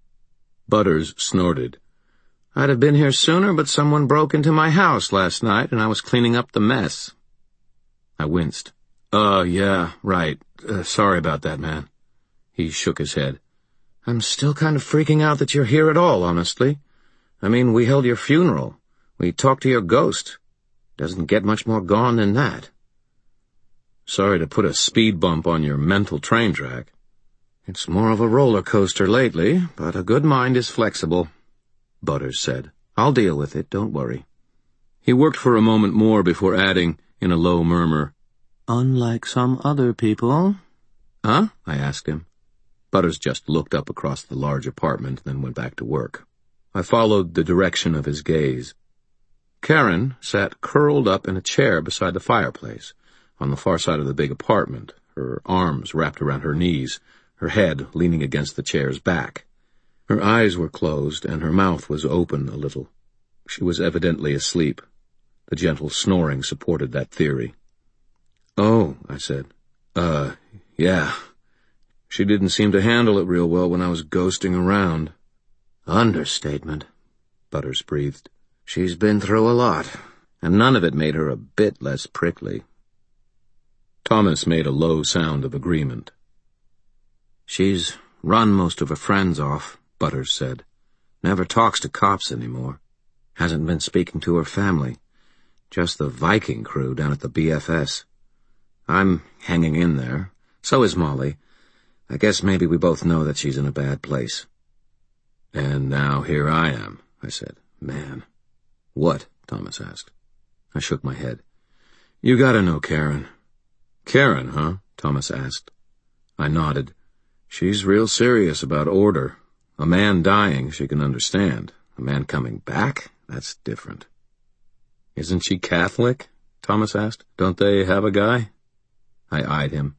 Butters snorted. I'd have been here sooner, but someone broke into my house last night, and I was cleaning up the mess. I winced. Yeah, right. Sorry about that, man. He shook his head. I'm still kind of freaking out that you're here at all, honestly. I mean, we held your funeral. We talked to your ghost. Doesn't get much more gone than that. Sorry to put a speed bump on your mental train track. It's more of a roller coaster lately, but a good mind is flexible, Butters said. I'll deal with it, don't worry. He worked for a moment more before adding, in a low murmur, Unlike some other people. Huh? I asked him. Butters just looked up across the large apartment, then went back to work. I followed the direction of his gaze. Karen sat curled up in a chair beside the fireplace, on the far side of the big apartment, her arms wrapped around her knees, her head leaning against the chair's back. Her eyes were closed, and her mouth was open a little. She was evidently asleep. The gentle snoring supported that theory. "Oh," I said. Yeah. She didn't seem to handle it real well when I was ghosting around." "Understatement," Butters breathed. "She's been through a lot, and none of it made her a bit less prickly." Thomas made a low sound of agreement. "She's run most of her friends off," Butters said. "Never talks to cops anymore. Hasn't been speaking to her family. Just the Viking crew down at the BFS. I'm hanging in there. So is Molly. I guess maybe we both know that she's in a bad place." "And now here I am," I said. "Man." "What?" Thomas asked. I shook my head. "You gotta know Karen." "Karen, huh?" Thomas asked. I nodded. "She's real serious about order. A man dying, she can understand. A man coming back, that's different." "Isn't she Catholic?" Thomas asked. "Don't they have a guy?" I eyed him.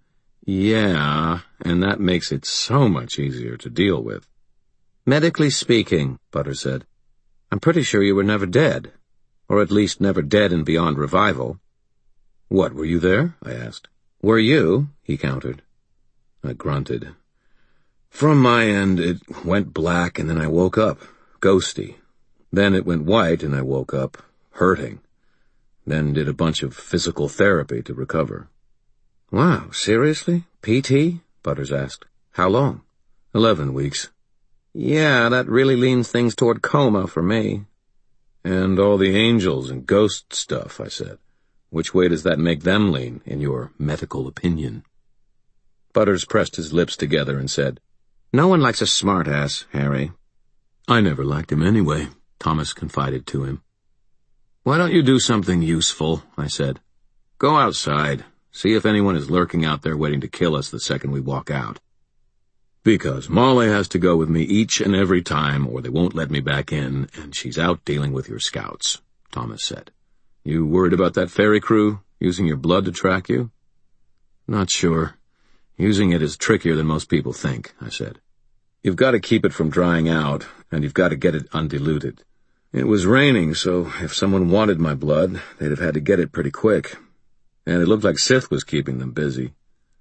"Yeah, and that makes it so much easier to deal with." "Medically speaking," Butters said, "I'm pretty sure you were never dead. Or at least never dead and beyond revival." "What, were you there?" I asked. "Were you?" he countered. I grunted. "From my end, it went black and then I woke up, ghosty. Then it went white and I woke up, hurting. Then did a bunch of physical therapy to recover." "Wow, seriously? PT?" Butters asked. "How long?" 11 weeks. "Yeah, that really leans things toward coma for me." "And all the angels and ghost stuff," I said. "Which way does that make them lean, in your medical opinion?" Butters pressed his lips together and said, "No one likes a smart-ass, Harry." "I never liked him anyway," Thomas confided to him. "Why don't you do something useful?" I said. "Go outside. See if anyone is lurking out there waiting to kill us the second we walk out." "Because Molly has to go with me each and every time, or they won't let me back in, and she's out dealing with your scouts," Thomas said. "You worried about that ferry crew, using your blood to track you?" "Not sure. Using it is trickier than most people think," I said. "You've got to keep it from drying out, and you've got to get it undiluted. It was raining, so if someone wanted my blood, they'd have had to get it pretty quick. And it looked like Sith was keeping them busy."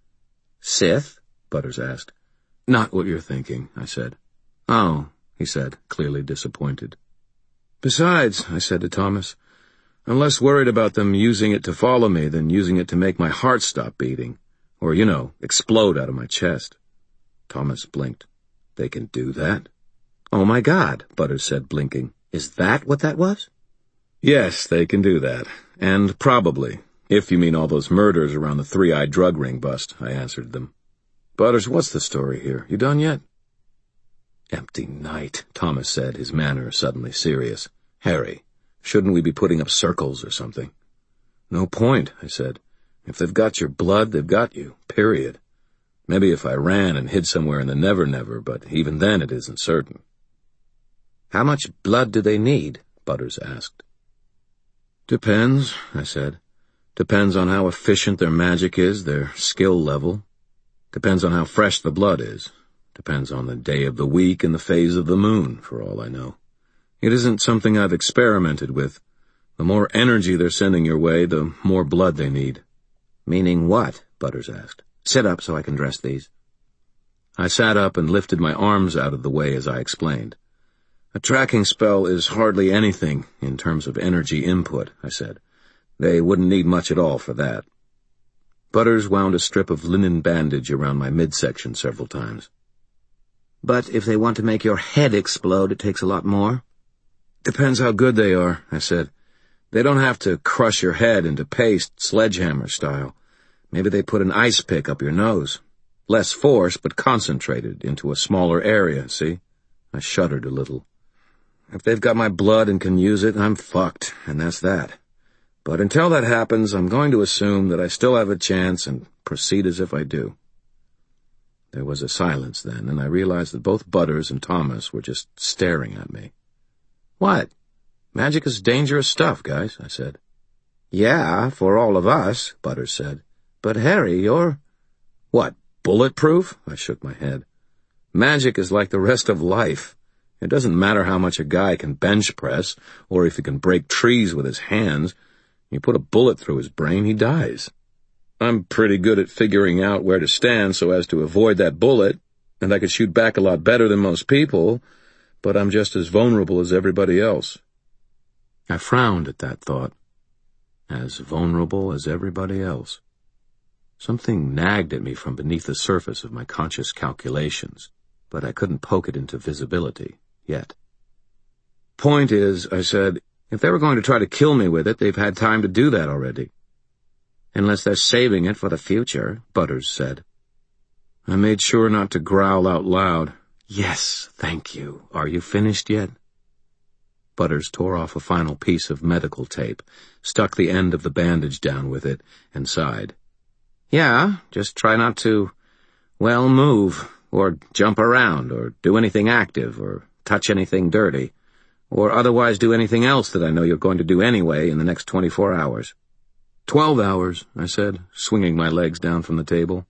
"Sith?" Butters asked. "Not what you're thinking," I said. "Oh," he said, clearly disappointed. "Besides," I said to Thomas, "I'm less worried about them using it to follow me than using it to make my heart stop beating, or, explode out of my chest." Thomas blinked. "They can do that?" "Oh my God," Butters said, blinking. "Is that what that was?" "Yes, they can do that. And probably. If you mean all those murders around the three-eyed drug ring bust," I answered them. "Butters, what's the story here? You done yet?" "Empty night," Thomas said, his manner suddenly serious. "Harry, shouldn't we be putting up circles or something?" "No point," I said. "If they've got your blood, they've got you. Period. Maybe if I ran and hid somewhere in the Never-Never, but even then it isn't certain." "How much blood do they need?" Butters asked. "Depends," I said. "Depends on how efficient their magic is, their skill level. Depends on how fresh the blood is. Depends on the day of the week and the phase of the moon, for all I know. It isn't something I've experimented with. The more energy they're sending your way, the more blood they need." "Meaning what?" Butters asked. "Sit up so I can dress these." I sat up and lifted my arms out of the way as I explained. "A tracking spell is hardly anything in terms of energy input," I said. "They wouldn't need much at all for that." Butters wound a strip of linen bandage around my midsection several times. "But if they want to make your head explode, it takes a lot more?" "Depends how good they are," I said. "They don't have to crush your head into paste, sledgehammer style. Maybe they put an ice pick up your nose. Less force, but concentrated into a smaller area, see?" I shuddered a little. "If they've got my blood and can use it, I'm fucked, and that's that. But until that happens, I'm going to assume that I still have a chance and proceed as if I do." There was a silence then, and I realized that both Butters and Thomas were just staring at me. "What? Magic is dangerous stuff, guys," I said. "Yeah, for all of us," Butters said. "But Harry, you're—" "What, bulletproof?" I shook my head. "Magic is like the rest of life. It doesn't matter how much a guy can bench press, or if he can break trees with his hands. You put a bullet through his brain, he dies. I'm pretty good at figuring out where to stand so as to avoid that bullet, and I could shoot back a lot better than most people, but I'm just as vulnerable as everybody else. I frowned at that thought. As vulnerable as everybody else. Something nagged at me from beneath the surface of my conscious calculations, but I couldn't poke it into visibility yet. Point is, I said, if they were going to try to kill me with it, they've had time to do that already. Unless they're saving it for the future, Butters said. I made sure not to growl out loud. Yes, thank you. Are you finished yet? Butters tore off a final piece of medical tape, stuck the end of the bandage down with it, and sighed. Yeah, just try not to, move, or jump around, or do anything active, or touch anything dirty, or otherwise do anything else that I know you're going to do anyway in the next 24 hours. 12 hours, I said, swinging my legs down from the table.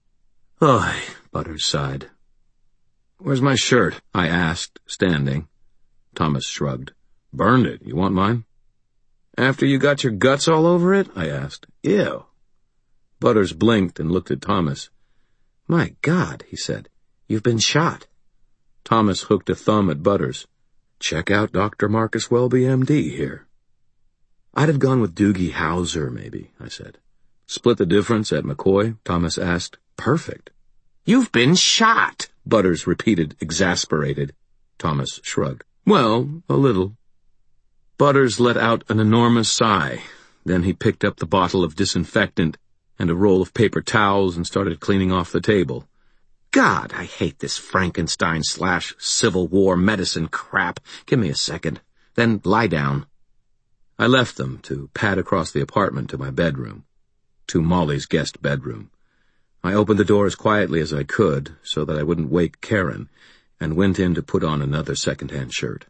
Oy, Butters sighed. Where's my shirt? I asked, standing. Thomas shrugged. Burned it. You want mine? After you got your guts all over it? I asked. Ew. Butters blinked and looked at Thomas. My God, he said. You've been shot. Thomas hooked a thumb at Butters. Check out Dr. Marcus Welby, M.D. here. I'd have gone with Doogie Howser, maybe, I said. Split the difference at McCoy? Thomas asked. Perfect. You've been shot, Butters repeated, exasperated. Thomas shrugged. Well, a little. Butters let out an enormous sigh. Then he picked up the bottle of disinfectant and a roll of paper towels and started cleaning off the table. God, I hate this Frankenstein/Civil War medicine crap. Give me a second. Then lie down. I left them to pad across the apartment to my bedroom, to Molly's guest bedroom. I opened the door as quietly as I could so that I wouldn't wake Karen, and went in to put on another second-hand shirt.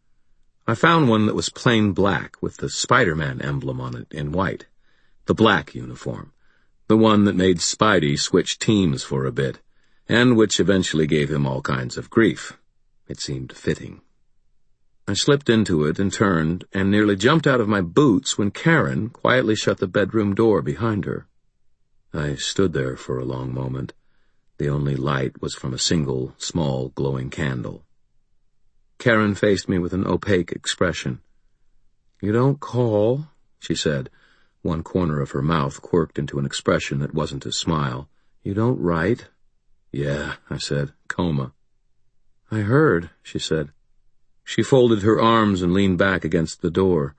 I found one that was plain black with the Spider-Man emblem on it in white, the black uniform, the one that made Spidey switch teams for a bit, and which eventually gave him all kinds of grief. It seemed fitting. I slipped into it and turned, and nearly jumped out of my boots when Karen quietly shut the bedroom door behind her. I stood there for a long moment. The only light was from a single, small, glowing candle. Karen faced me with an opaque expression. You don't call, she said. One corner of her mouth quirked into an expression that wasn't a smile. You don't write? Yeah, I said. Coma. I heard, she said. She folded her arms and leaned back against the door.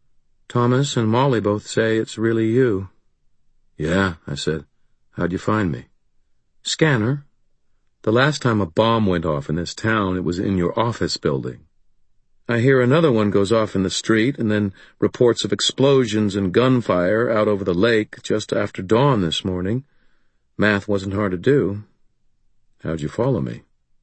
Thomas and Molly both say it's really you. Yeah, I said. How'd you find me? Scanner. The last time a bomb went off in this town, it was in your office building. I hear another one goes off in the street, and then reports of explosions and gunfire out over the lake just after dawn this morning. Math wasn't hard to do. How'd you follow me?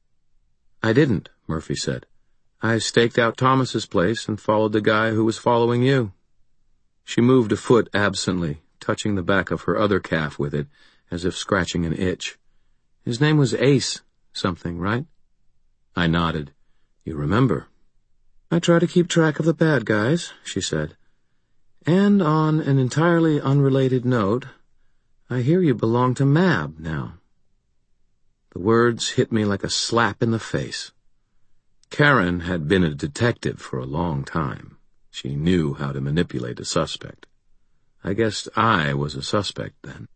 I didn't, Murphy said. I staked out Thomas's place and followed the guy who was following you. She moved a foot absently, touching the back of her other calf with it, as if scratching an itch. His name was Ace something, right? I nodded. You remember? I try to keep track of the bad guys, she said. And on an entirely unrelated note, I hear you belong to Mab now. The words hit me like a slap in the face. Karen had been a detective for a long time. She knew how to manipulate a suspect. I guessed I was a suspect then.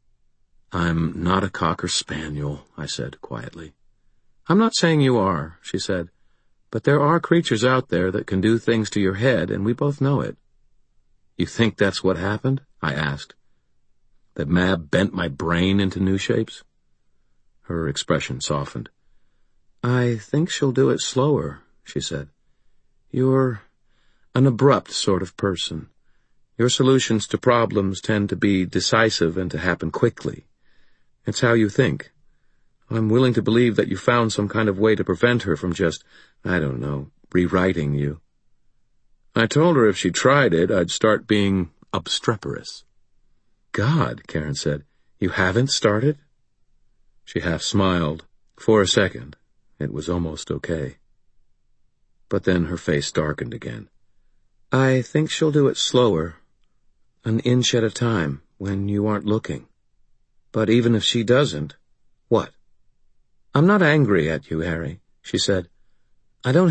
I'm not a cocker spaniel, I said quietly. I'm not saying you are, she said, but there are creatures out there that can do things to your head, and we both know it. You think that's what happened? I asked. That Mab bent my brain into new shapes? Her expression softened. I think she'll do it slower, she said. You're an abrupt sort of person. Your solutions to problems tend to be decisive and to happen quickly. It's how you think. I'm willing to believe that you found some kind of way to prevent her from just, rewriting you. I told her if she tried it, I'd start being obstreperous. God, Karen said, you haven't started? She half smiled. For a second, it was almost okay. But then her face darkened again. I think she'll do it slower, an inch at a time, when you aren't looking. But even if she doesn't, what? I'm not angry at you, Harry, she said. I don't